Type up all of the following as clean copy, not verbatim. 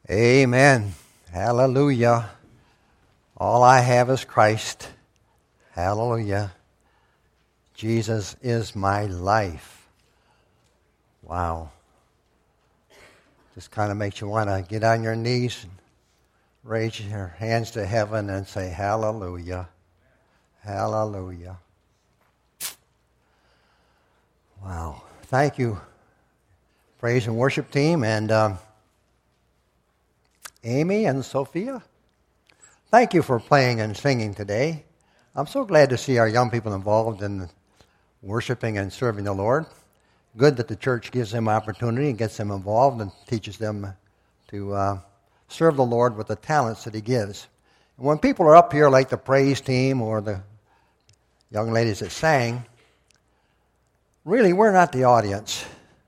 Amen. Hallelujah. All I have is Christ. Hallelujah. Jesus is my life. Wow. Just kind of makes you want to get on your knees and raise your hands to heaven and say, Hallelujah. Hallelujah. Wow. Thank you, praise and worship team, and Amy and Sophia. Thank you for playing and singing today. I'm so glad to see our young people involved in worshiping and serving the Lord. Good that the church gives them opportunity and gets them involved and teaches them to serve the Lord with the talents that He gives. And when people are up here like the praise team or the young ladies that sang, really we're not the audience.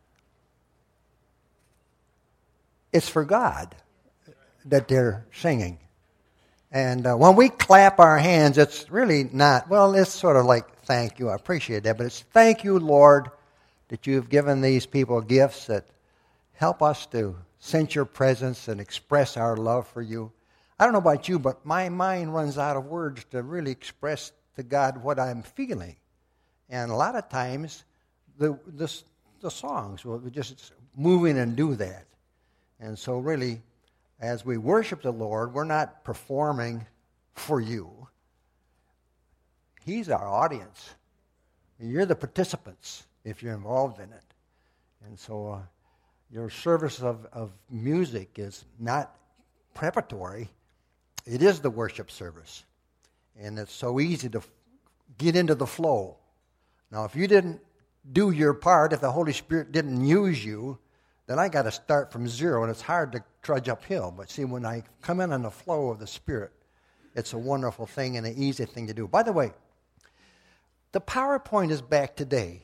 It's for God that they're singing. And when we clap our hands, it's really not, well, it's sort of like thank you, I appreciate that, but it's thank you, Lord, that you've given these people gifts that help us to sense your presence and express our love for you. I don't know about you, but my mind runs out of words to really express to God what I'm feeling. And a lot of times, the songs will just move in and do that. And so really, as we worship the Lord, we're not performing for you. He's our audience. You're the participants if you're involved in it. And so your service of music is not preparatory. It is the worship service. And it's so easy to get into the flow. Now, if you didn't do your part, if the Holy Spirit didn't use you, then I got to start from zero, and it's hard to trudge uphill. But see, when I come in on the flow of the Spirit, it's a wonderful thing and an easy thing to do. By the way, the PowerPoint is back today.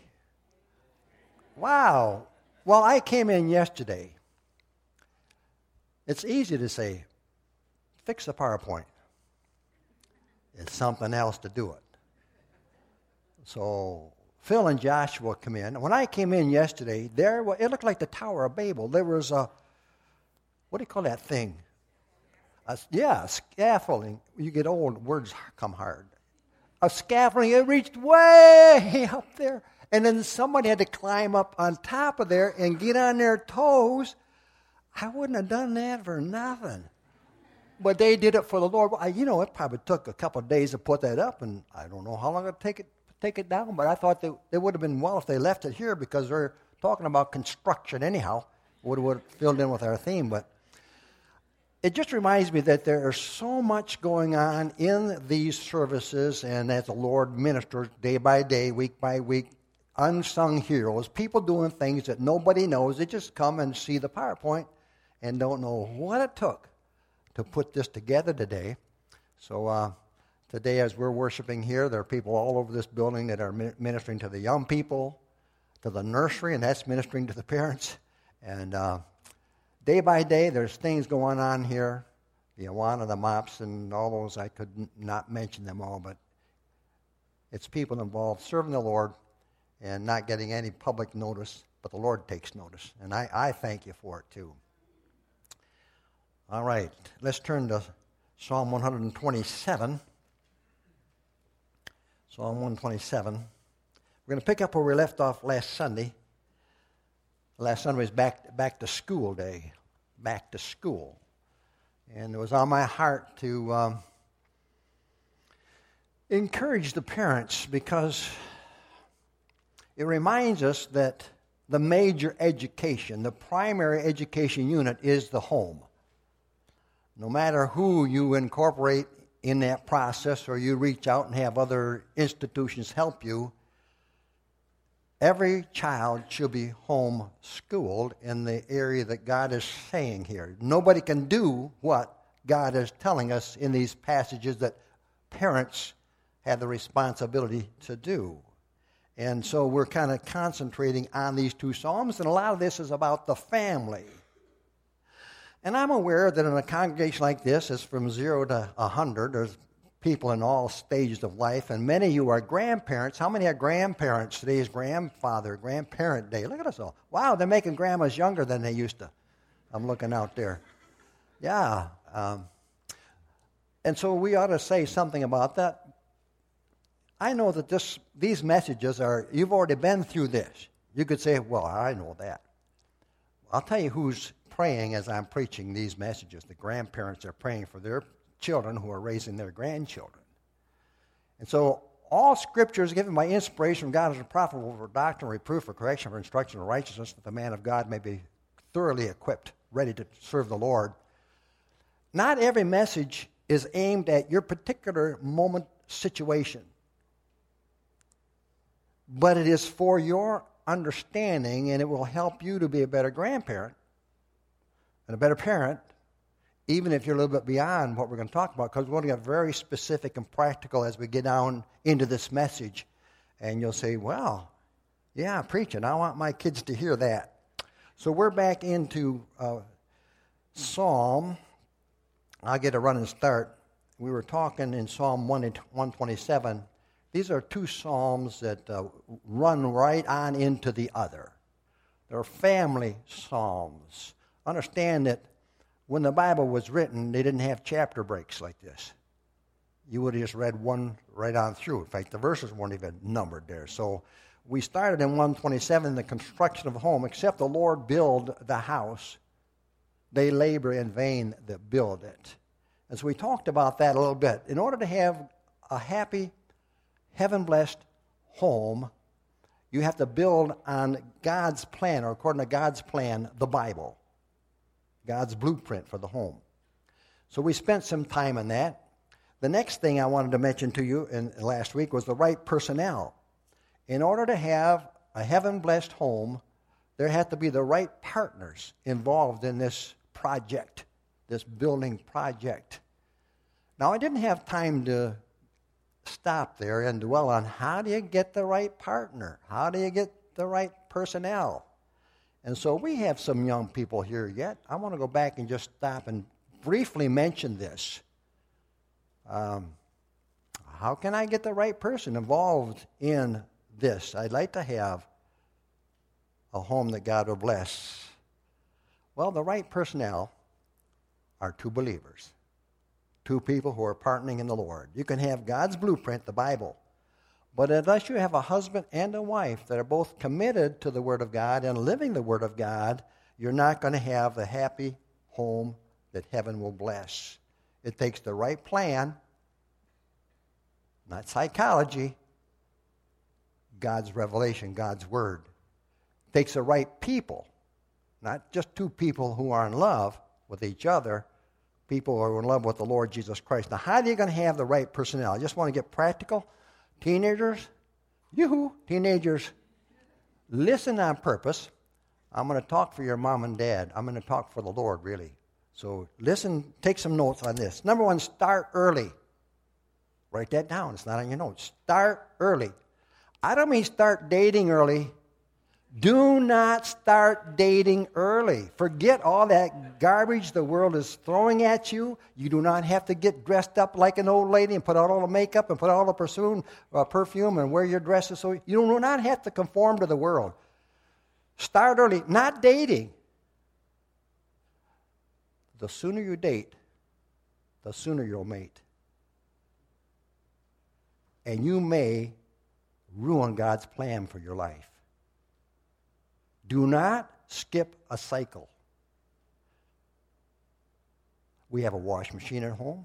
Wow. Well, I came in yesterday. It's easy to say, fix the PowerPoint. It's something else to do it. So Phil and Joshua come in. When I came in yesterday, it looked like the Tower of Babel. There was what do you call that thing? Scaffolding. You get old, words come hard. A scaffolding, it reached way up there. And then somebody had to climb up on top of there and get on their toes. I wouldn't have done that for nothing. But they did it for the Lord. It probably took a couple of days to put that up, and I don't know how long it would take it down, but I thought it would have been well if they left it here because they're talking about construction anyhow. Would have filled in with our theme, but it just reminds me that there is so much going on in these services, and as the Lord ministers day by day, week by week, unsung heroes, people doing things that nobody knows. They just come and see the PowerPoint and don't know what it took to put this together today. So today, as we're worshiping here, there are people all over this building that are ministering to the young people, to the nursery, and that's ministering to the parents. And day by day, there's things going on here. The Awana, the MOPS, and all those, I could not mention them all, but it's people involved serving the Lord and not getting any public notice, but the Lord takes notice. And I thank you for it, too. All right, let's turn to Psalm 127. Psalm 127. We're going to pick up where we left off last Sunday. Last Sunday was back to school day. Back to school. And it was on my heart to encourage the parents because it reminds us that the major education, the primary education unit is the home. No matter who you incorporate in that process or you reach out and have other institutions help you, every child should be home schooled in the area that God is saying here. Nobody can do what God is telling us in these passages that parents have the responsibility to do. And so we're kind of concentrating on these two Psalms, and a lot of this is about the family. And I'm aware that in a congregation like this, it's from 0 to 100. There's people in all stages of life, and many of you are grandparents. How many are grandparents? Today is grandparent day. Look at us all. Wow, they're making grandmas younger than they used to. I'm looking out there. Yeah. And so we ought to say something about that. I know that these messages are, you've already been through this. You could say, well, I know that. I'll tell you who's praying as I'm preaching these messages. The grandparents are praying for their children who are raising their grandchildren. And so all Scripture is given by inspiration from God as a profitable for doctrine, reproof, for correction, for instruction in righteousness, that the man of God may be thoroughly equipped, ready to serve the Lord. Not every message is aimed at your particular moment situation, but it is for your understanding, and it will help you to be a better grandparent and a better parent, even if you're a little bit beyond what we're going to talk about, because we're going to get very specific and practical as we get down into this message. And you'll say, well, yeah, preaching, I want my kids to hear that. So we're back into Psalm. I'll get a running start. We were talking in Psalm 127. These are two psalms that run right on into the other. They're family psalms. Understand that when the Bible was written, they didn't have chapter breaks like this. You would have just read one right on through. In fact, the verses weren't even numbered there. So we started in 127, the construction of a home. Except the Lord build the house, they labor in vain that build it. And so we talked about that a little bit. In order to have a happy, heaven-blessed home, you have to build on God's plan, or according to God's plan, the Bible. God's blueprint for the home. So we spent some time on that. The next thing I wanted to mention to you last week was the right personnel. In order to have a heaven-blessed home, there have to be the right partners involved in this project, this building project. Now, I didn't have time to stop there and dwell on how do you get the right partner? How do you get the right personnel? And so we have some young people here yet. I want to go back and just stop and briefly mention this. How can I get the right person involved in this? I'd like to have a home that God will bless. Well, the right personnel are two believers, two people who are partnering in the Lord. You can have God's blueprint, the Bible, but unless you have a husband and a wife that are both committed to the Word of God and living the Word of God, you're not going to have the happy home that heaven will bless. It takes the right plan, not psychology, God's revelation, God's Word. It takes the right people, not just two people who are in love with each other, people who are in love with the Lord Jesus Christ. Now, how are you going to have the right personnel? I just want to get practical. Teenagers, teenagers, listen on purpose. I'm going to talk for your mom and dad. I'm going to talk for the Lord, really. So listen, take some notes on this. Number one, start early. Write that down. It's not on your notes. Start early. I don't mean start dating early. Do not start dating early. Forget all that garbage the world is throwing at you. You do not have to get dressed up like an old lady and put on all the makeup and put on all the perfume and wear your dresses. So you do not have to conform to the world. Start early. Not dating. The sooner you date, the sooner you'll mate. And you may ruin God's plan for your life. Do not skip a cycle. We have a wash machine at home.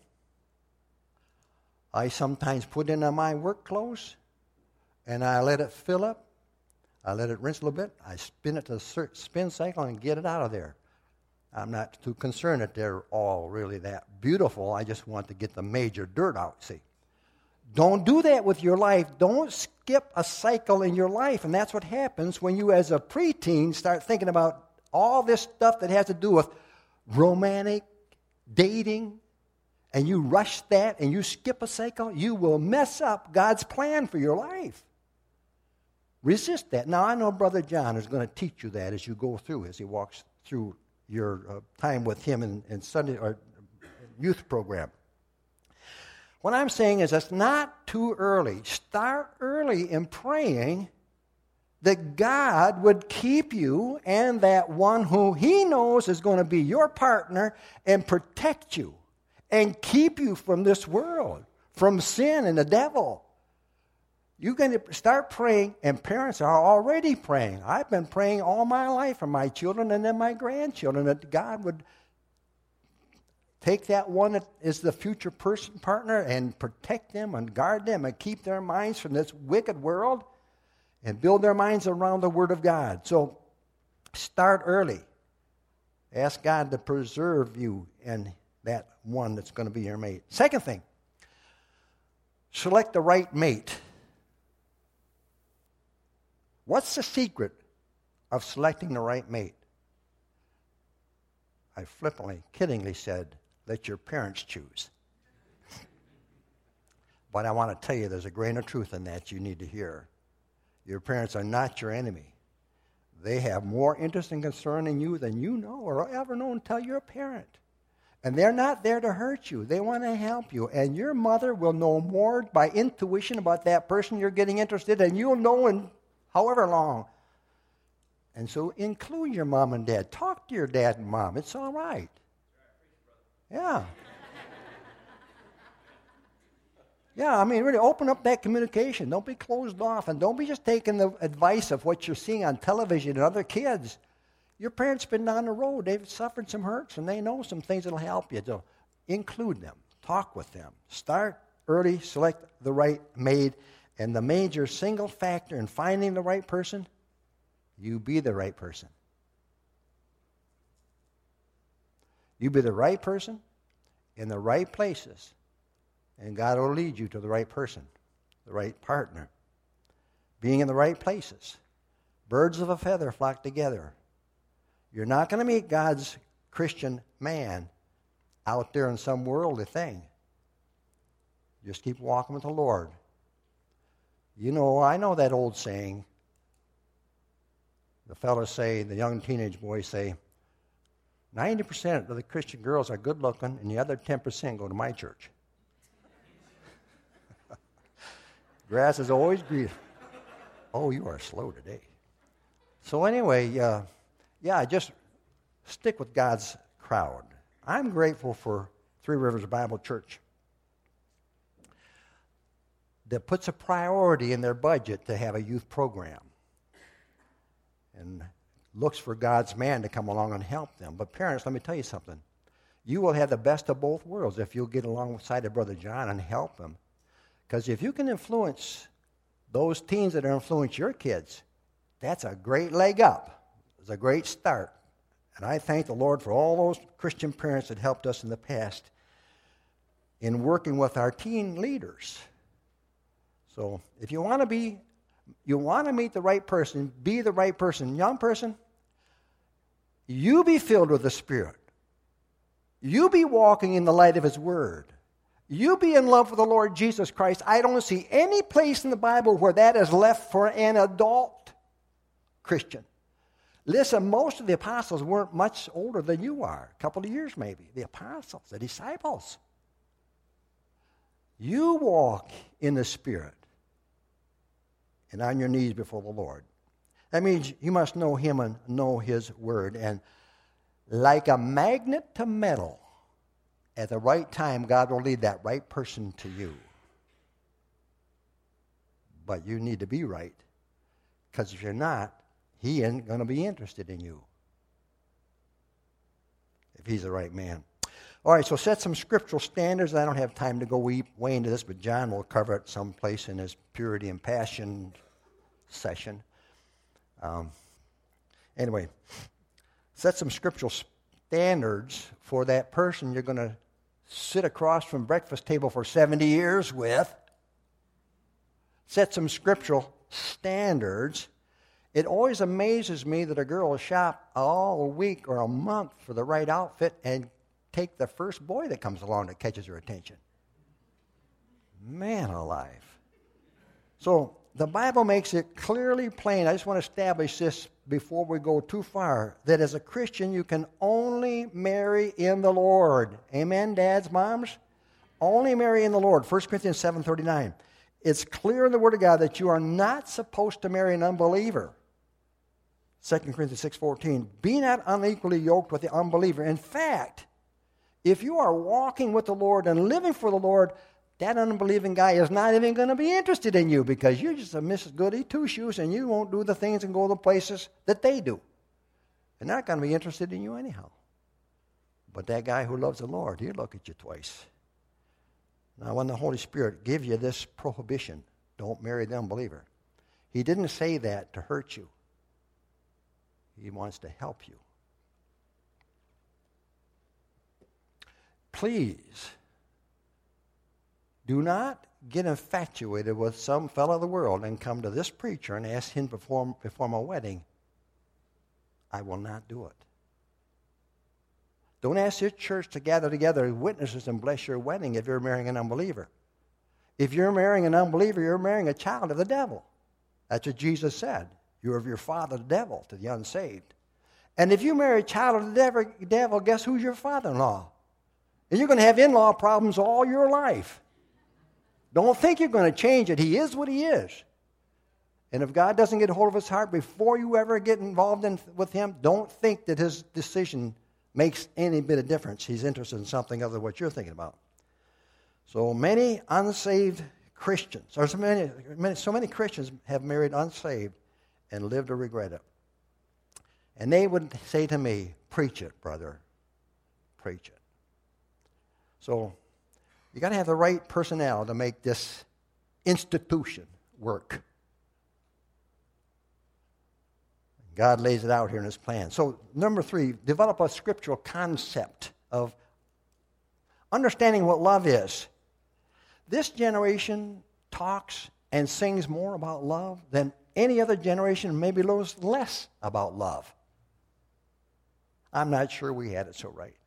I sometimes put in my work clothes, and I let it fill up. I let it rinse a little bit. I spin it to the spin cycle and get it out of there. I'm not too concerned that they're all really that beautiful. I just want to get the major dirt out, see. Don't do that with your life. Don't skip a cycle in your life. And that's what happens when you, as a preteen, start thinking about all this stuff that has to do with romantic, dating, and you rush that and you skip a cycle, you will mess up God's plan for your life. Resist that. Now, I know Brother John is going to teach you that as you go through, as he walks through your time with him in Sunday or youth program. What I'm saying is it's not too early. Start early in praying that God would keep you and that one who He knows is going to be your partner and protect you and keep you from this world, from sin and the devil. You're going to start praying, and parents are already praying. I've been praying all my life for my children and then my grandchildren that God would take that one that is the future partner and protect them and guard them and keep their minds from this wicked world and build their minds around the Word of God. So start early. Ask God to preserve you and that one that's going to be your mate. Second thing, select the right mate. What's the secret of selecting the right mate? I flippantly, kiddingly said, let your parents choose. But I want to tell you there's a grain of truth in that you need to hear. Your parents are not your enemy. They have more interest and concern in you than you know or ever know until you're a parent. And they're not there to hurt you. They want to help you. And your mother will know more by intuition about that person you're getting interested in than you'll know in however long. And so include your mom and dad. Talk to your dad and mom. It's all right. Yeah. Yeah, I mean, really open up that communication. Don't be closed off, and don't be just taking the advice of what you're seeing on television and other kids. Your parents been down the road. They've suffered some hurts, and they know some things that'll help you. So include them. Talk with them. Start early. Select the right mate. And the major single factor in finding the right person, you be the right person. You be the right person in the right places, and God will lead you to the right person, the right partner. Being in the right places. Birds of a feather flock together. You're not going to meet God's Christian man out there in some worldly thing. Just keep walking with the Lord. You know, I know that old saying. The fellas say, the young teenage boys say, 90% of the Christian girls are good looking, and the other 10% go to my church. Grass is always green. Oh, you are slow today. So anyway, just stick with God's crowd. I'm grateful for Three Rivers Bible Church that puts a priority in their budget to have a youth program and looks for God's man to come along and help them. But parents, let me tell you something. You will have the best of both worlds if you'll get alongside of Brother John and help him. Because if you can influence those teens that influence your kids, that's a great leg up. It's a great start. And I thank the Lord for all those Christian parents that helped us in the past in working with our teen leaders. So if you want to meet the right person, be the right person. Young person, you be filled with the Spirit. You be walking in the light of His Word. You be in love with the Lord Jesus Christ. I don't see any place in the Bible where that is left for an adult Christian. Listen, most of the apostles weren't much older than you are. A couple of years maybe. The apostles, the disciples. You walk in the Spirit and on your knees before the Lord. That means you must know Him and know His Word. And like a magnet to metal, at the right time, God will lead that right person to you. But you need to be right. Because if you're not, He isn't going to be interested in you. If He's the right man. All right, so set some scriptural standards. I don't have time to go way into this, but John will cover it someplace in his purity and passion session. Anyway, set some scriptural standards for that person you're going to sit across from breakfast table for 70 years with. Set some scriptural standards. It always amazes me that a girl will shop all week or a month for the right outfit and take the first boy that comes along that catches her attention. Man alive. So the Bible makes it clearly plain. I just want to establish this before we go too far, that as a Christian you can only marry in the Lord. Amen, dads, moms? Only marry in the Lord. 1 Corinthians 7:39. It's clear in the Word of God that you are not supposed to marry an unbeliever. 2 Corinthians 6:14, be not unequally yoked with the unbeliever. In fact, if you are walking with the Lord and living for the Lord, that unbelieving guy is not even going to be interested in you because you're just a Mrs. Goody Two-Shoes and you won't do the things and go the places that they do. They're not going to be interested in you anyhow. But that guy who loves the Lord, he'll look at you twice. Now, when the Holy Spirit gives you this prohibition, don't marry the unbeliever, he didn't say that to hurt you. He wants to help you. Please, do not get infatuated with some fellow of the world and come to this preacher and ask him to perform a wedding. I will not do it. Don't ask your church to gather together as witnesses and bless your wedding if you're marrying an unbeliever. If you're marrying an unbeliever, you're marrying a child of the devil. That's what Jesus said. You're of your father, the devil, to the unsaved. And if you marry a child of the devil, guess who's your father-in-law? And you're going to have in-law problems all your life. Don't think you're going to change it. He is what he is. And if God doesn't get a hold of his heart before you ever get involved with him, don't think that his decision makes any bit of difference. He's interested in something other than what you're thinking about. So many unsaved Christians, or so many Christians have married unsaved and lived to regret it. And they would say to me, preach it, brother. Preach it. So you got to have the right personnel to make this institution work. God lays it out here in his plan. So, number 3, develop a scriptural concept of understanding what love is. This generation talks and sings more about love than any other generation, maybe knows less about love. I'm not sure we had it so right.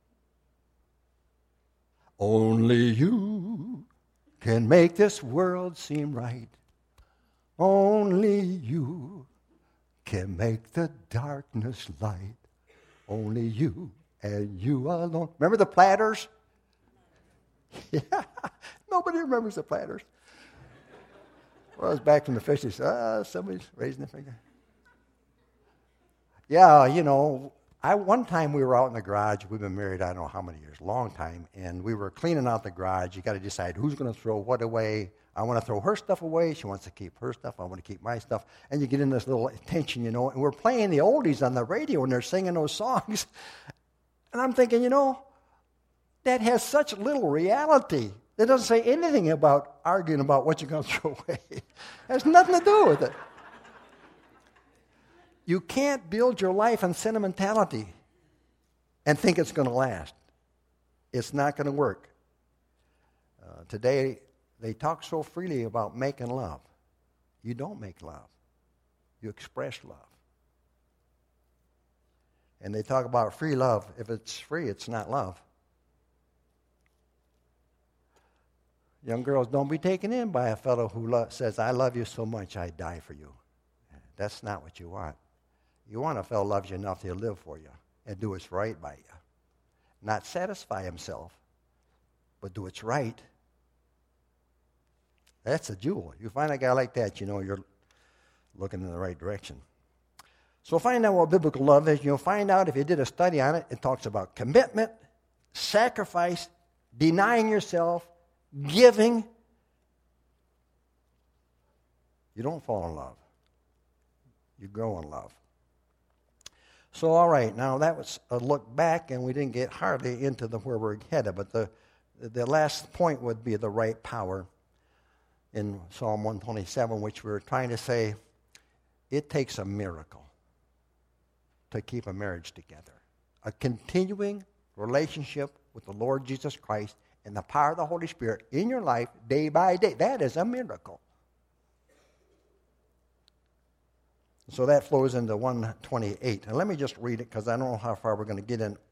Only you can make this world seem right. Only you can make the darkness light. Only you and you alone. Remember the Platters? Yeah, nobody remembers the Platters. Well, I was back from the 50s. Somebody's raising their finger. Yeah, you know, one time we were out in the garage. We've been married, I don't know how many years, long time, and we were cleaning out the garage. You got to decide who's going to throw what away. I want to throw her stuff away. She wants to keep her stuff. I want to keep my stuff. And you get in this little tension, you know, and we're playing the oldies on the radio, and they're singing those songs. And I'm thinking, you know, that has such little reality. It doesn't say anything about arguing about what you're going to throw away. It has nothing to do with it. You can't build your life on sentimentality and think it's going to last. It's not going to work. Today, they talk so freely about making love. You don't make love. You express love. And they talk about free love. If it's free, it's not love. Young girls, don't be taken in by a fellow who says, I love you so much, I'd die for you. That's not what you want. You want a fellow who loves you enough to live for you and do what's right by you. Not satisfy himself, but do what's right. That's a jewel. You find a guy like that, you know you're looking in the right direction. So find out what biblical love is. You'll find out if you did a study on it, it talks about commitment, sacrifice, denying yourself, giving. You don't fall in love. You grow in love. So, all right, now that was a look back, and we didn't get hardly into where we're headed, but the last point would be the right power in Psalm 127, which we were trying to say, it takes a miracle to keep a marriage together. A continuing relationship with the Lord Jesus Christ and the power of the Holy Spirit in your life day by day. That is a miracle. So that flows into 128. And let me just read it because I don't know how far we're going to get in.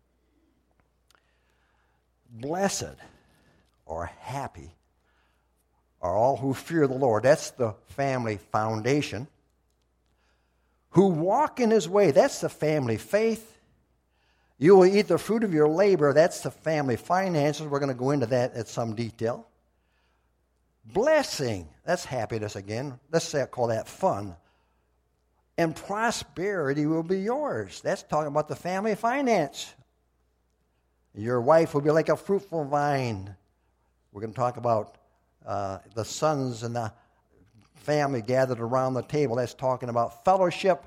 Blessed or happy are all who fear the Lord. That's the family foundation. Who walk in his way. That's the family faith. You will eat the fruit of your labor. That's the family finances. We're going to go into that at some detail. blessing, that's happiness again. Let's call that fun. And prosperity will be yours. That's talking about the family finance. Your wife will be like a fruitful vine. We're going to talk about the sons and the family gathered around the table. That's talking about fellowship.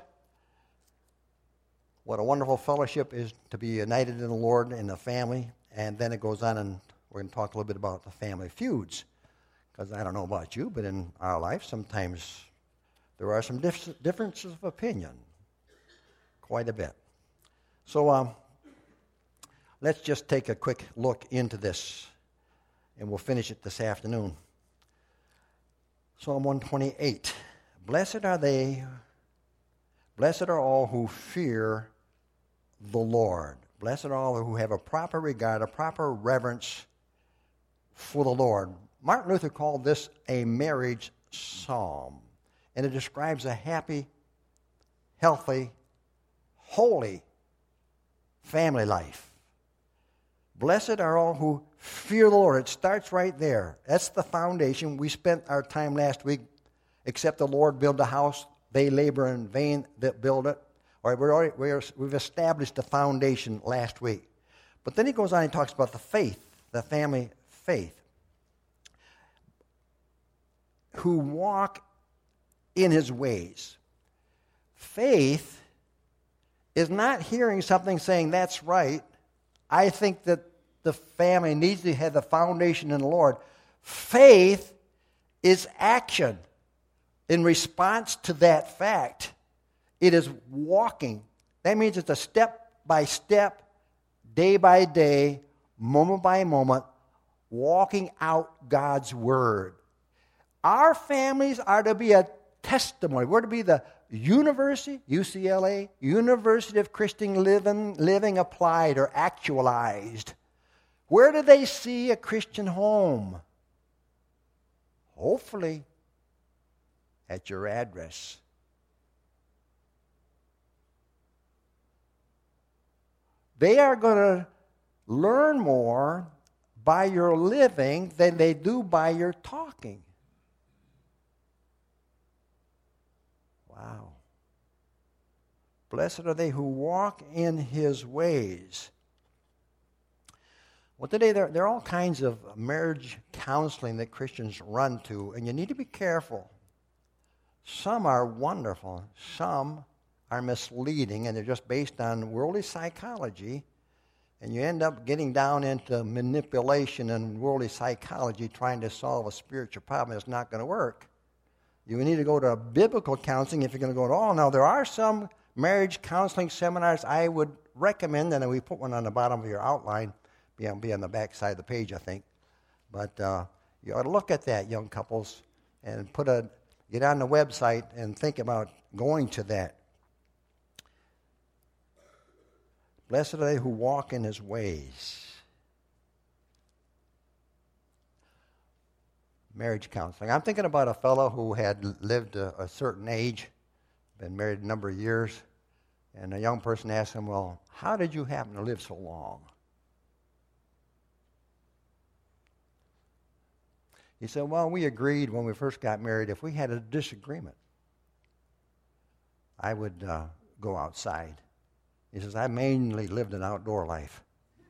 What a wonderful fellowship is to be united in the Lord and the family. And then it goes on, and we're going to talk a little bit about the family feuds. Because I don't know about you, but in our life, sometimes there are some differences of opinion. Quite a bit. So let's just take a quick look into this, and we'll finish it this afternoon. Psalm 128. Blessed are all who fear the Lord. Blessed are all who have a proper regard, a proper reverence for the Lord. Martin Luther called this a marriage psalm, and it describes a happy, healthy, holy family life. Blessed are all who fear the Lord. It starts right there. That's the foundation. We spent our time last week, except the Lord build a house, they labor in vain that build it. All right, we've established the foundation last week. But then he goes on and talks about the faith, the family faith. Who walk in his ways. Faith is not hearing something saying, that's right. I think that the family needs to have the foundation in the Lord. Faith is action in response to that fact. It is walking. That means it's a step by step, day by day, moment by moment, walking out God's word. Our families are to be a testimony. We're to be the university, UCLA, University of Christian Living applied or actualized. Where do they see a Christian home? Hopefully, at your address. They are going to learn more by your living than they do by your talking. Wow. Blessed are they who walk in his ways. Well, today there are all kinds of marriage counseling that Christians run to, and you need to be careful. Some are wonderful. Some are misleading, and they're just based on worldly psychology, and you end up getting down into manipulation and worldly psychology trying to solve a spiritual problem that's not going to work. You need to go to biblical counseling if you're going to go at all. Now, there are some marriage counseling seminars I would recommend, and we put one on the bottom of your outline. Be on the back side of the page, I think. But you ought to look at that, young couples, and get on the website and think about going to that. Blessed are they who walk in his ways. Marriage counseling. I'm thinking about a fellow who had lived a certain age, been married a number of years, and a young person asked him, well, how did you happen to live so long? He said, well, we agreed when we first got married, if we had a disagreement, I would go outside. He says, I mainly lived an outdoor life.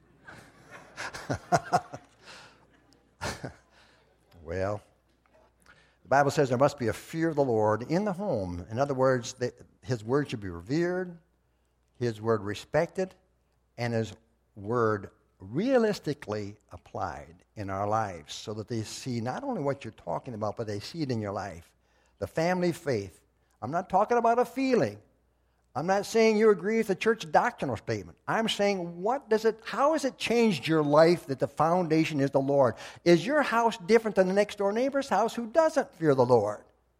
Well, the Bible says there must be a fear of the Lord in the home. In other words, his word should be revered, his word respected, and his word realistically applied in our lives so that they see not only what you're talking about, but they see it in your life. The family faith. I'm not talking about a feeling. I'm not saying you agree with the church doctrinal statement. I'm saying how has it changed your life that the foundation is the Lord? Is your house different than the next door neighbor's house who doesn't fear the Lord?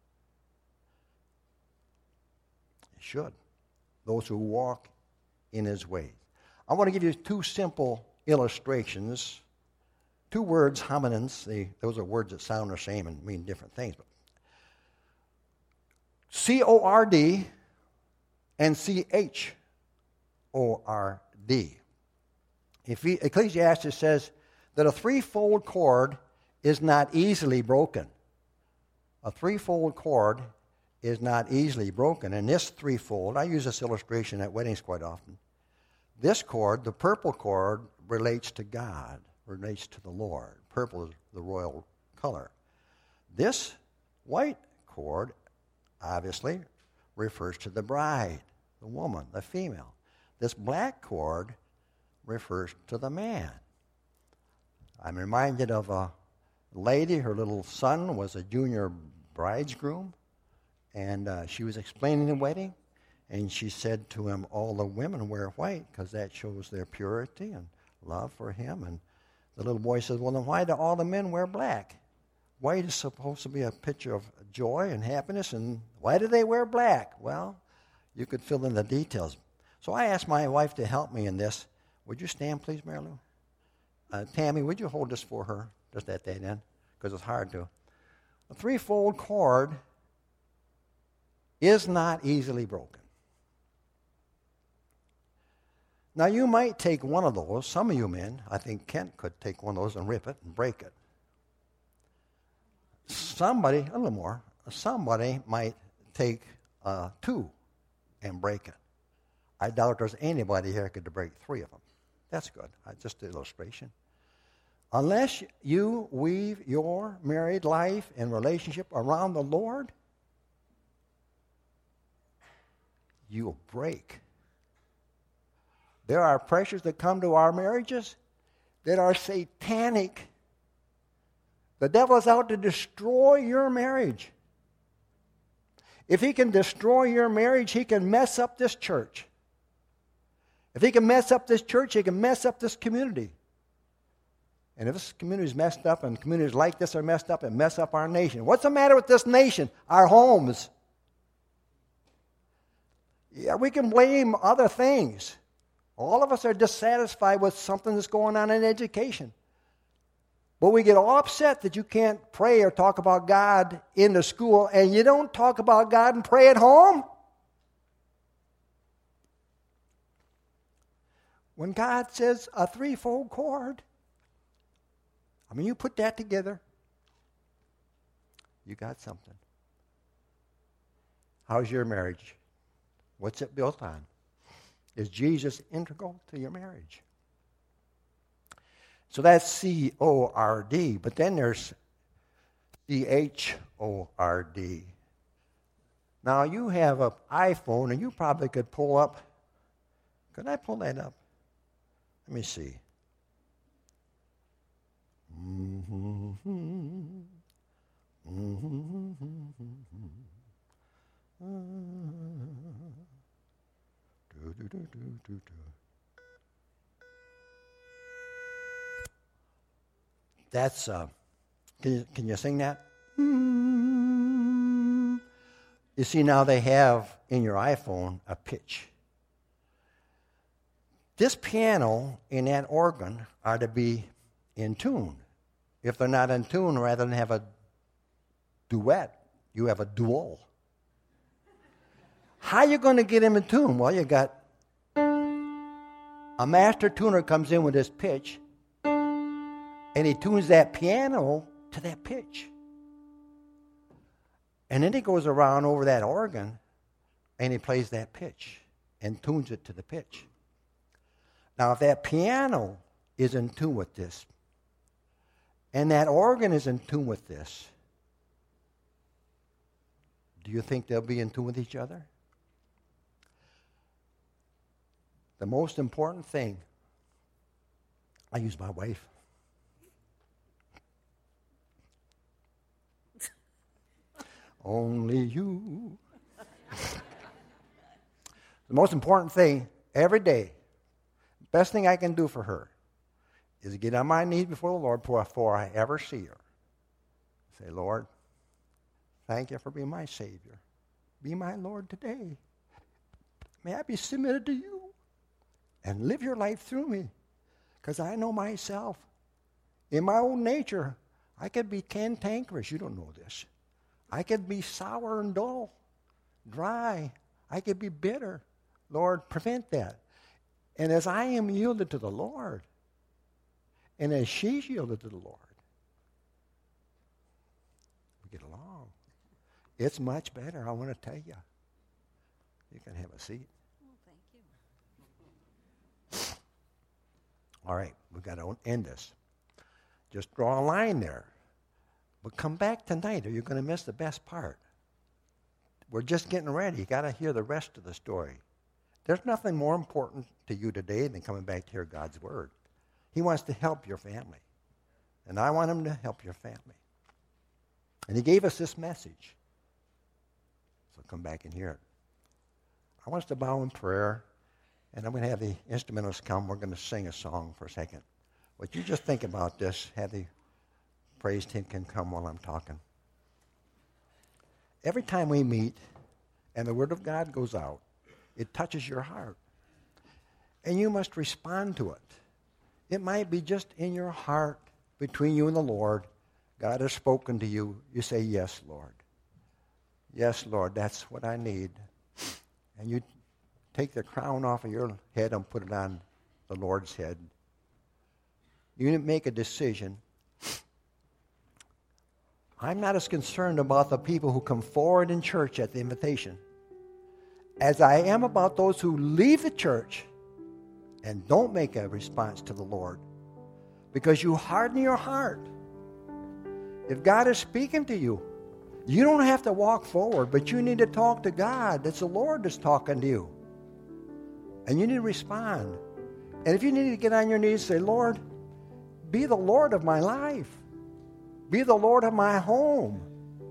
It should. Those who walk in his ways. I want to give you two simple illustrations. Two words, homonyms. Those are words that sound the same and mean different things. But C-O-R-D and C-H-O-R-D. Ecclesiastes says that a threefold cord is not easily broken. A threefold cord is not easily broken. And this threefold, I use this illustration at weddings quite often. This cord, the purple cord, relates to God, relates to the Lord. Purple is the royal color. This white cord, obviously, refers to the bride, the woman, the female. This black cord refers to the man. I'm reminded of a lady, her little son was a junior bridegroom, and she was explaining the wedding, and she said to him, all the women wear white because that shows their purity and love for him. And the little boy says, well, then why do all the men wear black? White is supposed to be a picture of joy and happiness, and why do they wear black? Well, you could fill in the details. So I asked my wife to help me in this. Would you stand, please, Mary Lou? Tammy, would you hold this for her? Just at that end, because it's hard to. A threefold cord is not easily broken. Now, you might take one of those. Some of you men, I think Kent could take one of those and rip it and break it. Somebody, a little more, somebody might take two and break it. I doubt there's anybody here who could break three of them. That's good. Just an illustration. Unless you weave your married life and relationship around the Lord, you'll break. There are pressures that come to our marriages that are satanic. The devil is out to destroy your marriage. If he can destroy your marriage, he can mess up this church. If he can mess up this church, he can mess up this community. And if this community is messed up and communities like this are messed up, and mess up our nation. What's the matter with this nation? Our homes. Yeah, we can blame other things. All of us are dissatisfied with something that's going on in education. But we get all upset that you can't pray or talk about God in the school, and you don't talk about God and pray at home. When God says a threefold cord, I mean, you put that together, you got something. How's your marriage? What's it built on? Is Jesus integral to your marriage? So that's C-O-R-D, but then there's C-H-O-R-D. Now, you have an iPhone, and you probably could pull up. Could I pull that up? Let me see. That's, can you sing that? You see, now they have in your iPhone a pitch. This piano and that organ are to be in tune. If they're not in tune, rather than have a duet, you have a dual. How are you going to get them in tune? Well, you got a master tuner comes in with his pitch, and he tunes that piano to that pitch. And then he goes around over that organ, and he plays that pitch and tunes it to the pitch. Now, if that piano is in tune with this, and that organ is in tune with this, do you think they'll be in tune with each other? The most important thing, I use my wife. Only you. The most important thing every day, best thing I can do for her, is get on my knees before the Lord before I ever see her. Say, Lord, thank you for being my Savior. Be my Lord today. May I be submitted to you and live your life through me. Because I know myself. In my own nature, I could be cantankerous. You don't know this. I could be sour and dull, dry. I could be bitter. Lord, prevent that. And as I am yielded to the Lord, and as she's yielded to the Lord, we get along. It's much better, I want to tell you. You can have a seat. Well, thank you. All right, we've got to end this. Just draw a line there. But come back tonight or you're going to miss the best part. We're just getting ready. You got to hear the rest of the story. There's nothing more important to you today than coming back to hear God's word. He wants to help your family. And I want him to help your family. And he gave us this message. So come back and hear it. I want us to bow in prayer. And I'm going to have the instrumentalists come. We're going to sing a song for a second. But you just think about this. Have the praise team can come while I'm talking. Every time we meet and the word of God goes out, it touches your heart. And you must respond to it. It might be just in your heart between you and the Lord. God has spoken to you. You say, yes, Lord. Yes, Lord, that's what I need. And you take the crown off of your head and put it on the Lord's head. You make a decision. I'm not as concerned about the people who come forward in church at the invitation as I am about those who leave the church and don't make a response to the Lord because you harden your heart. If God is speaking to you, you don't have to walk forward, but you need to talk to God. It's the Lord that's talking to you. And you need to respond. And if you need to get on your knees and say, Lord, be the Lord of my life. Be the Lord of my home.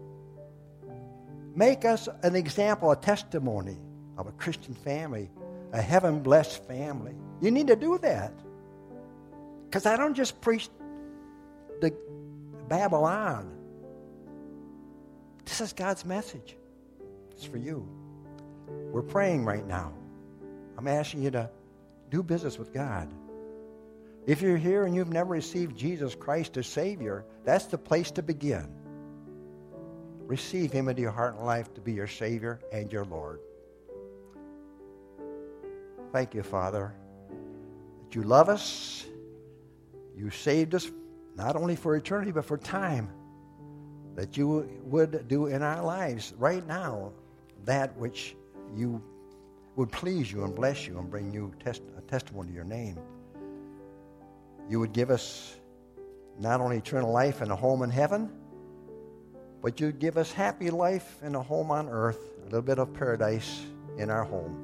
Make us an example, a testimony of a Christian family, a heaven-blessed family. You need to do that. Because I don't just preach the Babylon. This is God's message. It's for you. We're praying right now. I'm asking you to do business with God. If you're here and you've never received Jesus Christ as Savior, that's the place to begin. Receive him into your heart and life to be your Savior and your Lord. Thank you, Father, that you love us. You saved us not only for eternity, but for time. That you would do in our lives right now that which you would please you and bless you and bring you a testimony to your name. You would give us not only eternal life and a home in heaven, but you'd give us happy life and a home on earth, a little bit of paradise in our home.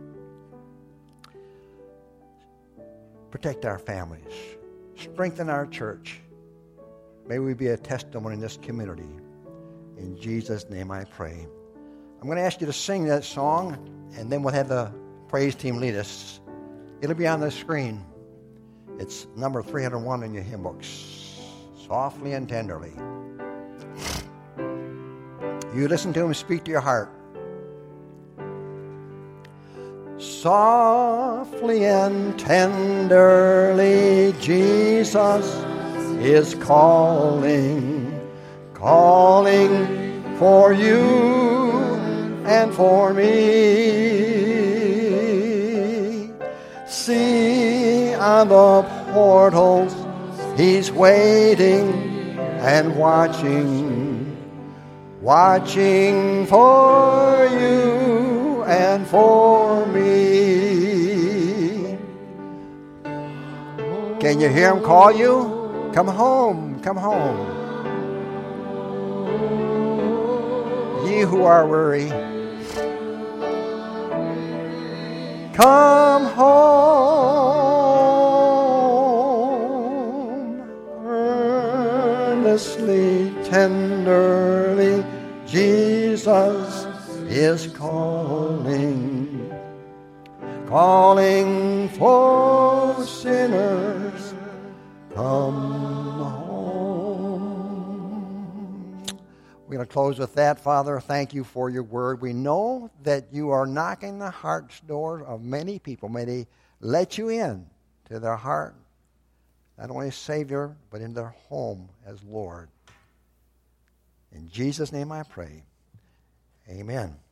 Protect our families. Strengthen our church. May we be a testimony in this community. In Jesus' name I pray. I'm going to ask you to sing that song, and then we'll have the praise team lead us. It'll be on the screen. It's number 301 in your hymn books. Softly and tenderly. You listen to him speak to your heart. Softly and tenderly Jesus is calling, calling for you and for me. See on the portals he's waiting and watching, watching for you and for me. Can you hear him call you? Come home, come home. Ye who are weary, come home. Earnestly, tenderly, Jesus is calling, calling for sinners, come home. We're going to close with that. Father, thank you for your word. We know that you are knocking the heart's door of many people. May they let you in to their heart, not only as Savior, but in their home as Lord. In Jesus' name I pray. Amen.